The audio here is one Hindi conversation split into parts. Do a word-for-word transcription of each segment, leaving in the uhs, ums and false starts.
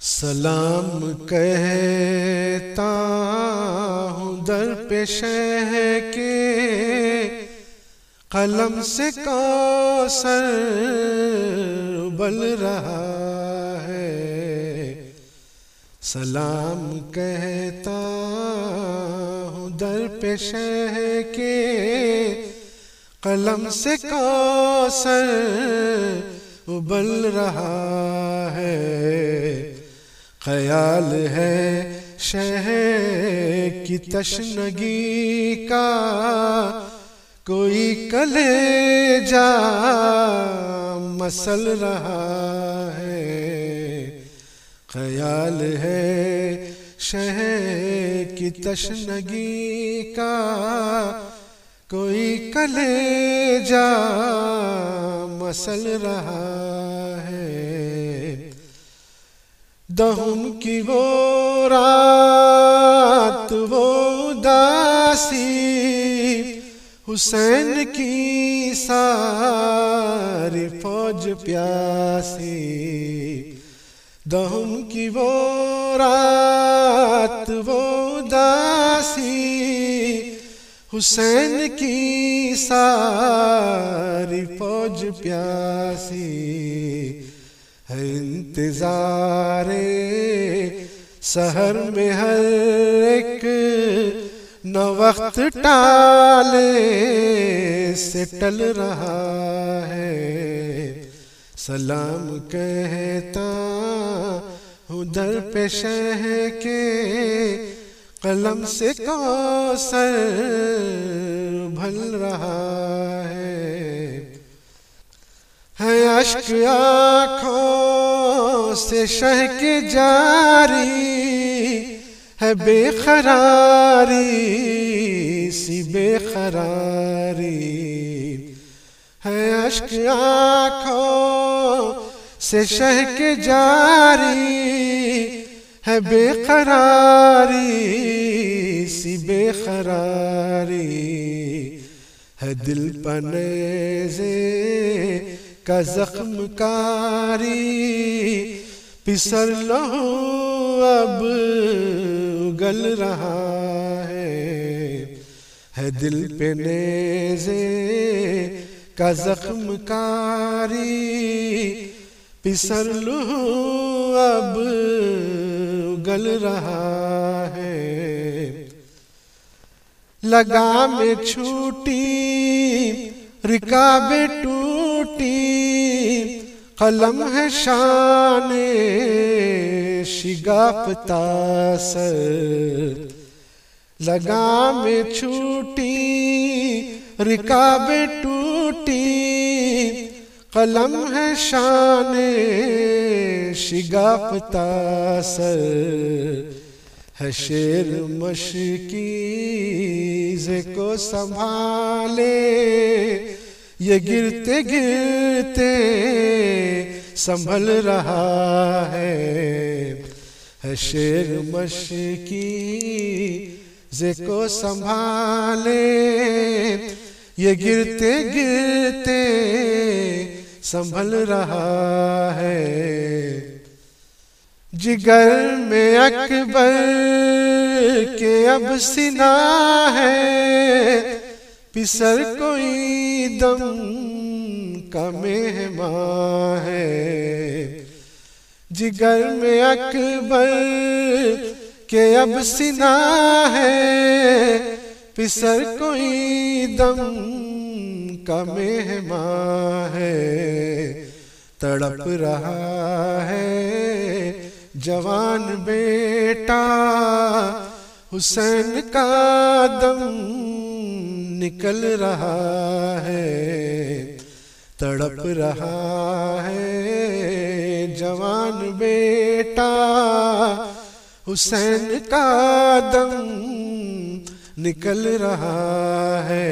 सलाम कहता हूँ दर पे शह के, कलम से कौसर उबल रहा है। सलाम कहता हूँ दर पे शह के, कलम से कौसर उबल रहा है। ख्याल है शहर की तशनगी का, कोई कलेजा मसल रहा है। ख्याल है शहर की तशनगी का, कोई कलेजा मसल रहा है। दहुम की वो रात वो उदासी, हुसैन की सारी फौज प्यासी। दहुम की वो रात वो उदासी, हुसैन की सारी फौज प्यासी है। इंतज़ारे सहर में हर एक न वक्त टाले से टल रहा है। सलाम कहता हूँ दर पे शह के, कलम से कौसर भल रहा है। है अश्क आँखों से शह के जारी, है बेखरारी सी बेखरारी। है अश्क आँखों से शह के जारी, है बेकरारी सी बेकरारी। है दिल पनेज़े का ज़ख्म कारी, पिसर लो अब उगल रहा है। है दिल पे नेज़े का ज़ख्म कारी, पिसर लो अब उगल रहा है। लगाम छूटी रिकाबें टूटी, कलम है शाने शिगाफ़ सर। लगाम छूटी रिकाबें टूटी, कलम है शाने शिगाफ़ सर। है शेर मशकीज़ को संभाले, ये गिरते गिरते संभल रहा है। है शेर मशकीज़ को संभाले, ये गिरते गिरते संभल रहा है। जिगर में अकबर के अब सिना है, पिसर कोई दम का मेहमान है। जिगर में अकबर के अब सिना है, पिसर कोई दम का मेहमान है। तड़प रहा है जवान बेटा, हुसैन का दम निकल रहा है। तड़प रहा है जवान बेटा, हुसैन का दम निकल रहा है।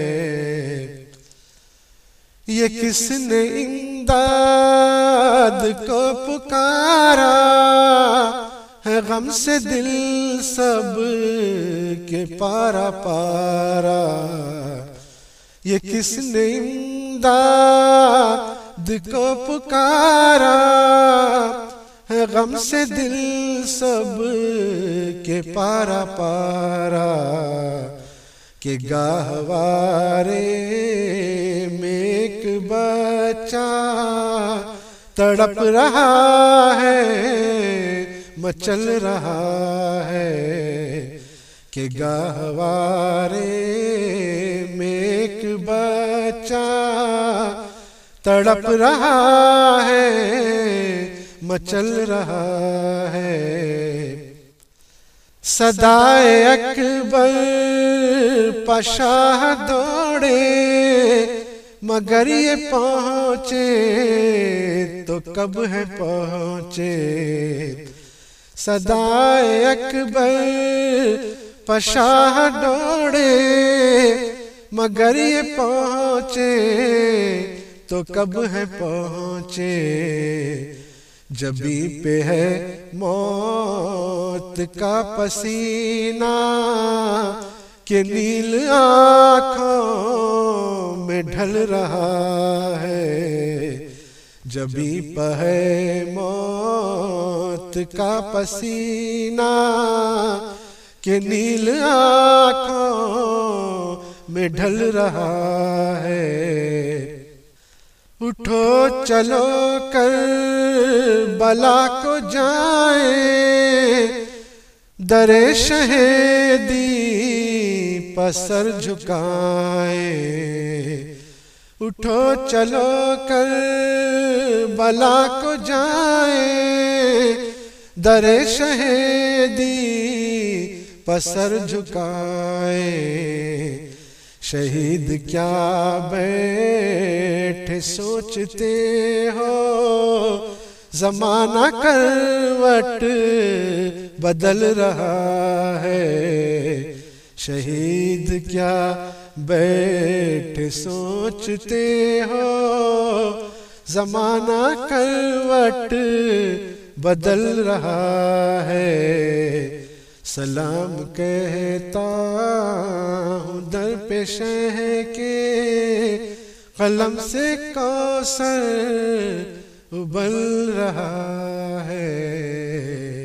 ये किसने इमदाद को पुकारा, है गम से दिल सब के पारा पारा। ये किसने इमदाद को पुकारा, है गम से दिल सब के पारा पारा के गहवारे में एक बच्चा तड़प रहा है, मचल रहा है कि गहवारे में एक बच्चा तड़प रहा है, मचल रहा है। सदाए अकबर पाशाह दौड़े मगर ये पहुँचे तो कब है पहुँचे। सदाए अकबर पाशाह दौड़े मगर ये पहुँचे तो कब है पहुँचे। जबी पे है मौत का पसीना कि नील आँखों में ढल रहा है। जबी पे है मौत का पसीना कि नील आँखों में ढल रहा है। उठो चलो कर बला को जाए दरे शहीदी पसर झुकाए। उठो चलो कर बला को जाए दरे शहीदी पसर झुकाए। शहीद क्या बैठ सोचते हो ज़माना करवट बदल रहा है। शहीद क्या बैठ सोचते हो ज़माना करवट बदल रहा है। सलाम कहता हूँ दर पे शह के कलम से कौसर उबल रहा है।